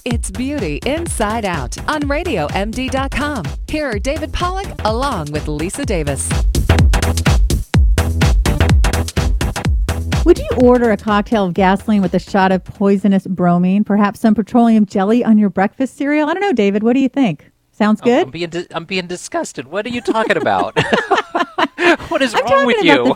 It's Beauty Inside Out on RadioMD.com. Here are David Pollack along with Lisa Davis. Would you order a cocktail of gasoline with a shot of poisonous bromine, perhaps some petroleum jelly on your breakfast cereal? I don't know, David. What do you think? Sounds good? I'm being disgusted. What are you talking about? What is wrong with you?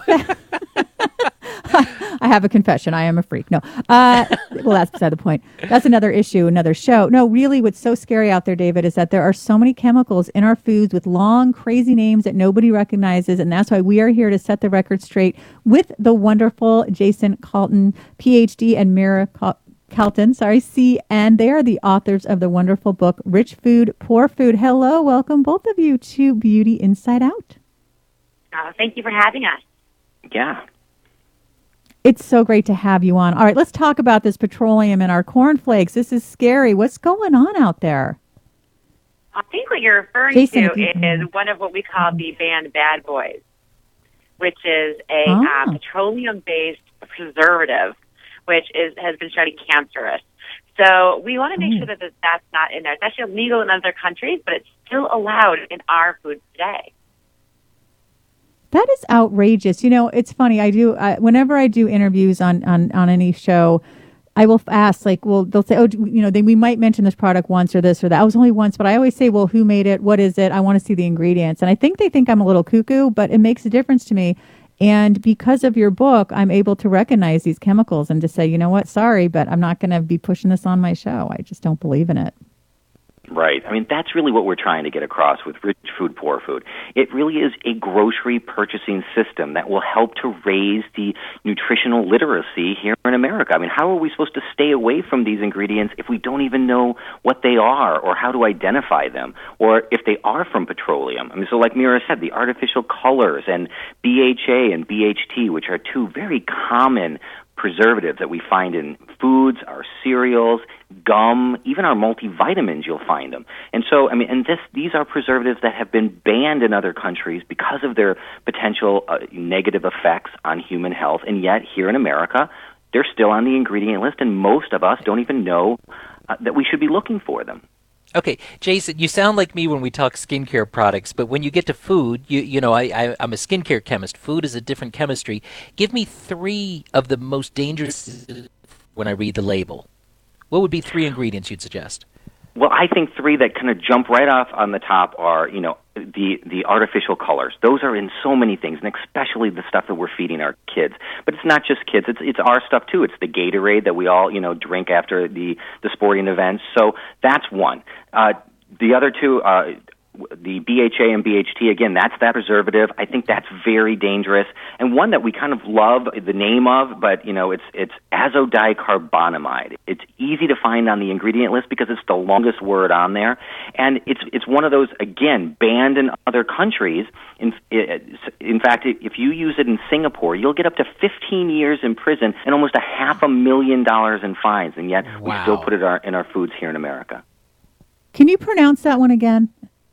I have a confession. I am a freak. No. Well, that's beside the point. That's another issue, another show. No, really, what's so scary out there, David, is that there are so many chemicals in our foods with long, crazy names that nobody recognizes. And that's why we are here to set the record straight with the wonderful Jason Calton, PhD, and Mira Calton, and they are the authors of the wonderful book, Rich Food, Poor Food. Hello, welcome both of you to Beauty Inside Out. Thank you for having us. Yeah. It's so great to have you on. All right, let's talk about this petroleum in our cornflakes. This is scary. What's going on out there? I think what you're referring Jason, to is one of what we call the banned bad boys, which is a petroleum-based preservative, which has been shown to be cancerous. So we want to make sure that that's not in there. It's actually illegal in other countries, but it's still allowed in our food today. That is outrageous. You know, it's funny. Whenever I do interviews on any show, I will ask, they'll say, we might mention this product once or this or that. I was only once, but I always say, well, who made it? What is it? I want to see the ingredients. And I think they think I'm a little cuckoo, but it makes a difference to me. And because of your book, I'm able to recognize these chemicals and to say, you know what, sorry, but I'm not going to be pushing this on my show. I just don't believe in it. Right. I mean, that's really what we're trying to get across with Rich Food, Poor Food. It really is a grocery purchasing system that will help to raise the nutritional literacy here in America. I mean, how are we supposed to stay away from these ingredients if we don't even know what they are or how to identify them or if they are from petroleum? I mean, so like Mira said, the artificial colors and BHA and BHT, which are two very common preservatives that we find in foods, our cereals, gum, even our multivitamins, you'll find them. And so, I mean, these are preservatives that have been banned in other countries because of their potential negative effects on human health. And yet, here in America, they're still on the ingredient list, and most of us don't even know that we should be looking for them. Okay, Jason, you sound like me when we talk skincare products, but when you get to food, I'm a skincare chemist. Food is a different chemistry. Give me 3 of the most dangerous when I read the label. What would be 3 ingredients you'd suggest? Well, I think 3 that kind of jump right off on the top are, the artificial colors. Those are in so many things, and especially the stuff that we're feeding our kids. But it's not just kids; it's our stuff too. It's the Gatorade that we all drink after the sporting events. So that's one. The other 2. The BHA and BHT, again, that's that preservative. I think that's very dangerous. And one that we kind of love the name of, but, it's azodicarbonamide. It's easy to find on the ingredient list because it's the longest word on there. And it's one of those, again, banned in other countries. In fact, if you use it in Singapore, you'll get up to 15 years in prison and almost $500,000 in fines. And yet we still put it in our foods here in America. Can you pronounce that one again?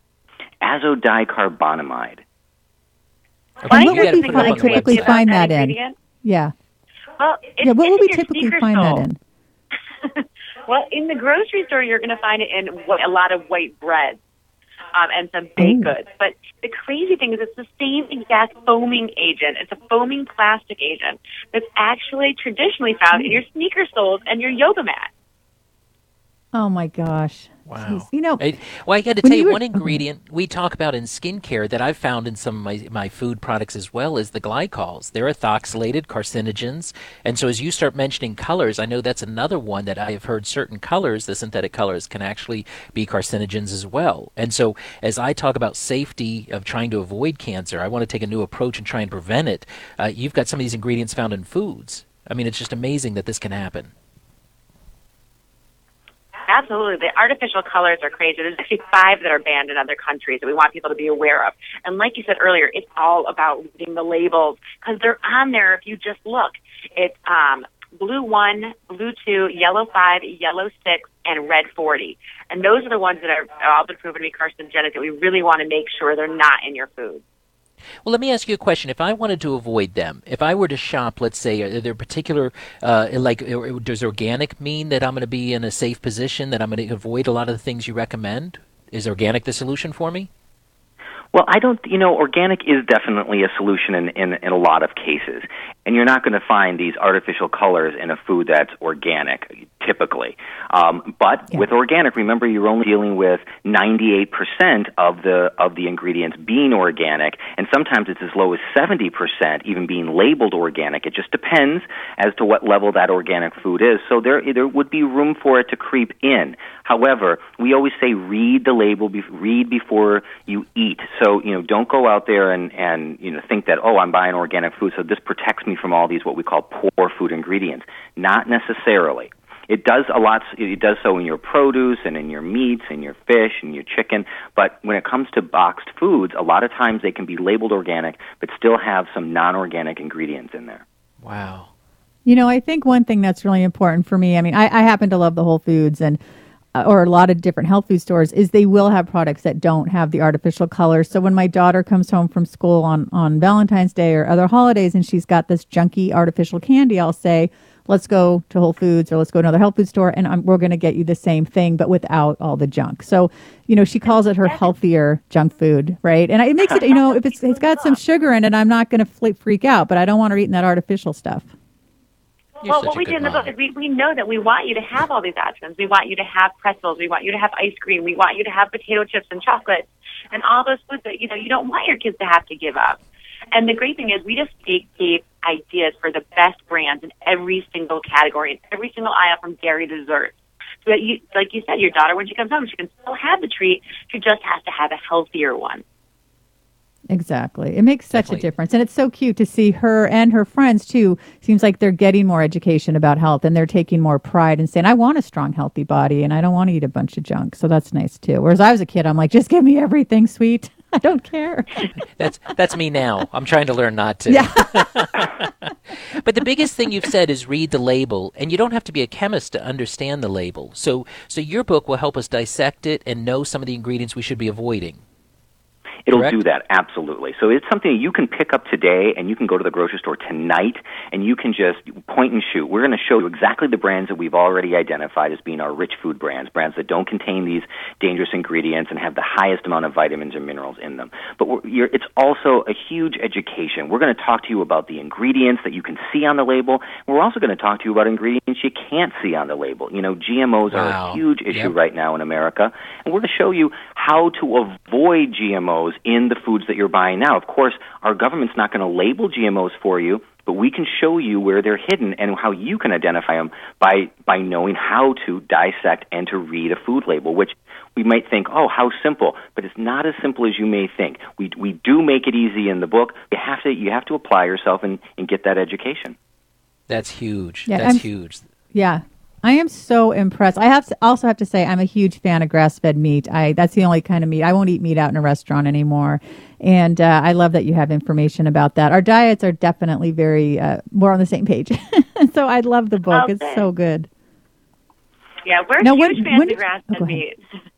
Azodicarbonamide. Okay, what would we typically find that in? Yeah. Well, what would we typically find that in? Well, in the grocery store, you're going to find it in a lot of white bread and some baked goods. But the crazy thing is it's the same exact foaming agent. It's a foaming plastic agent that's actually traditionally found in your sneaker soles and your yoga mat. Oh, my gosh. Wow. Jeez, I got to tell you, one ingredient we talk about in skincare that I've found in some of my food products as well is the glycols. They're ethoxylated carcinogens. And so as you start mentioning colors, I know that's another one that I have heard certain colors, the synthetic colors, can actually be carcinogens as well. And so as I talk about safety of trying to avoid cancer, I want to take a new approach and try and prevent it. You've got some of these ingredients found in foods. I mean, it's just amazing that this can happen. Absolutely. The artificial colors are crazy. There's actually 5 that are banned in other countries that we want people to be aware of. And like you said earlier, it's all about reading the labels because they're on there if you just look. It's blue 1, blue 2, yellow 5, yellow 6, and red 40. And those are the ones that are all been proven to be carcinogenic that we really want to make sure they're not in your food. Well, let me ask you a question. If I wanted to avoid them, if I were to shop, let's say, are there particular, does organic mean that I'm going to be in a safe position, that I'm going to avoid a lot of the things you recommend? Is organic the solution for me? Well, organic is definitely a solution in a lot of cases. And you're not going to find these artificial colors in a food that's organic, typically. With organic, remember, you're only dealing with 98% of the ingredients being organic, and sometimes it's as low as 70% even being labeled organic. It just depends as to what level that organic food is. So there would be room for it to creep in. However, we always say read the label, read before you eat. So, don't go out there and think that, I'm buying organic food, so this protects me from all these what we call poor food ingredients. Not necessarily. It does a lot. It does so in your produce and in your meats and your fish and your chicken. But when it comes to boxed foods, a lot of times they can be labeled organic but still have some non-organic ingredients in there. Wow. I think one thing that's really important for me, I happen to love the Whole Foods or a lot of different health food stores, is they will have products that don't have the artificial colors. So when my daughter comes home from school on Valentine's Day or other holidays and she's got this junky artificial candy, I'll say, let's go to Whole Foods or let's go to another health food store and we're going to get you the same thing, but without all the junk. So, she calls it her healthier junk food, right? And it makes it, if it's got some sugar in it, I'm not going to freak out, but I don't want her eating that artificial stuff. You're what we did in the book is we know that we want you to have all these options. We want you to have pretzels. We want you to have ice cream. We want you to have potato chips and chocolate and all those foods that, you don't want your kids to have to give up. And the great thing is we just gave ideas for the best brands in every single category, in every single aisle from dairy to dessert. So that like you said, your daughter, when she comes home, she can still have the treat. She just has to have a healthier one. Exactly. It makes such a difference. And it's so cute to see her and her friends, too. Seems like they're getting more education about health and they're taking more pride and saying, I want a strong, healthy body and I don't want to eat a bunch of junk. So that's nice, too. Whereas I was a kid, I'm like, just give me everything sweet. I don't care. That's me now. I'm trying to learn not to. Yeah. But the biggest thing you've said is read the label, and you don't have to be a chemist to understand the label. So your book will help us dissect it and know some of the ingredients we should be avoiding. It'll Correct? do that, absolutely. So it's something you can pick up today, and you can go to the grocery store tonight, and you can just point and shoot. We're going to show you exactly the brands that we've already identified as being our rich food brands that don't contain these dangerous ingredients and have the highest amount of vitamins and minerals in them. But it's also a huge education. We're going to talk to you about the ingredients that you can see on the label. We're also going to talk to you about ingredients you can't see on the label. GMOs are a huge issue right now in America, and we're going to show you how to avoid GMOs in the foods that you're buying now. Of course, our government's not going to label GMOs for you, but we can show you where they're hidden and how you can identify them by knowing how to dissect and to read a food label, which we might think, how simple, but it's not as simple as you may think. We do make it easy in the book. You have to apply yourself and get that education. That's huge. Yeah, That's huge. Yeah. I am so impressed. I also have to say I'm a huge fan of grass-fed meat. That's the only kind of meat. I won't eat meat out in a restaurant anymore. And I love that you have information about that. Our diets are definitely very more on the same page. So I love the book. Okay. It's so good. Yeah, we're huge fans of grass-fed meat.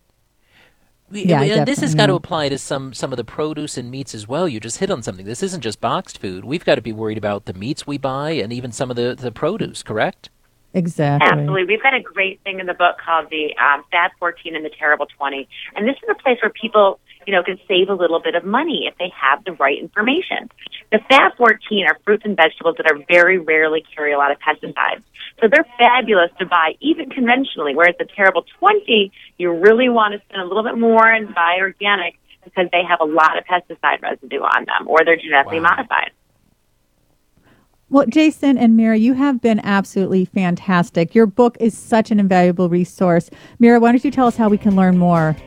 And this has got to apply to some of the produce and meats as well. You just hit on something. This isn't just boxed food. We've got to be worried about the meats we buy and even some of the produce, correct? Exactly. Absolutely. We've got a great thing in the book called the Fat 14 and the Terrible 20. And this is a place where people, can save a little bit of money if they have the right information. The Fat 14 are fruits and vegetables that are very rarely carry a lot of pesticides. So they're fabulous to buy even conventionally, whereas the Terrible 20, you really want to spend a little bit more and buy organic because they have a lot of pesticide residue on them or they're genetically modified. Well, Jason and Mira, you have been absolutely fantastic. Your book is such an invaluable resource. Mira, why don't you tell us how we can learn more?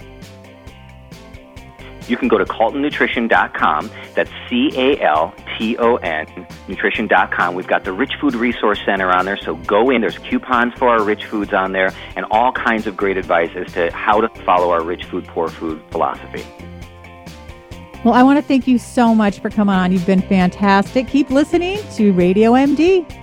You can go to CaltonNutrition.com. That's CALTON, nutrition.com. We've got the Rich Food Resource Center on there, so go in. There's coupons for our rich foods on there and all kinds of great advice as to how to follow our rich food, poor food philosophy. Well, I want to thank you so much for coming on. You've been fantastic. Keep listening to Radio MD.